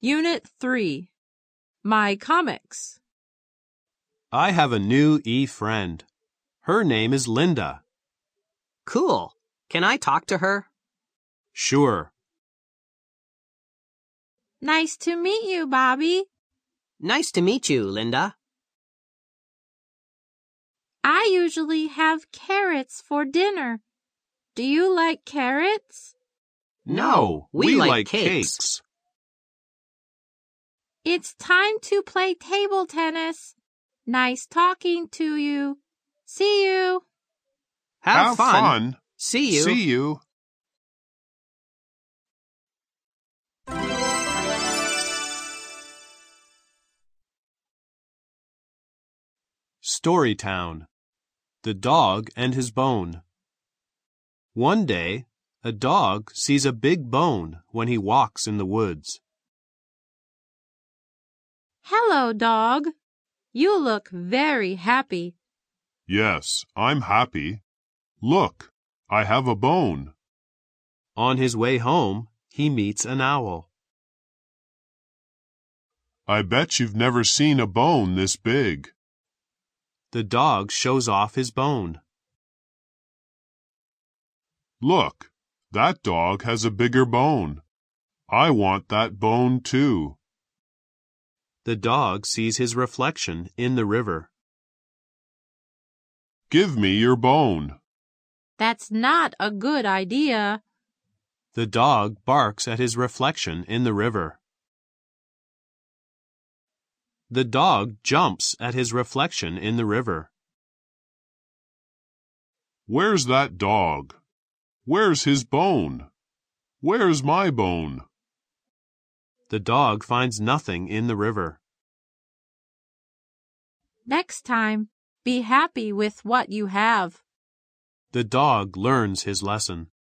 Unit 3. My Comics. I have a new friend. Her name is Linda. Cool. Can I talk to her? Sure. Nice to meet you, Bobby. Nice to meet you, Linda. I usually have carrots for dinner. Do you like carrots? No, we like cakes. It's time to play table tennis. Nice talking to you. See you. Have fun. See you. See you. Storytown. The Dog and His Bone. One day, a dog sees a big bone when he walks in the woods. Hello, dog. You look very happy. Yes, I'm happy. Look, I have a bone. On his way home, he meets an owl. I bet you've never seen a bone this big. The dog shows off his bone. Look, that dog has a bigger bone. I want that bone too. The dog sees his reflection in the river. Give me your bone. That's not a good idea. The dog barks at his reflection in the river. The dog jumps at his reflection in the river. Where's that dog? Where's his bone? Where's my bone? The dog finds nothing in the river. Next time, be happy with what you have. The dog learns his lesson.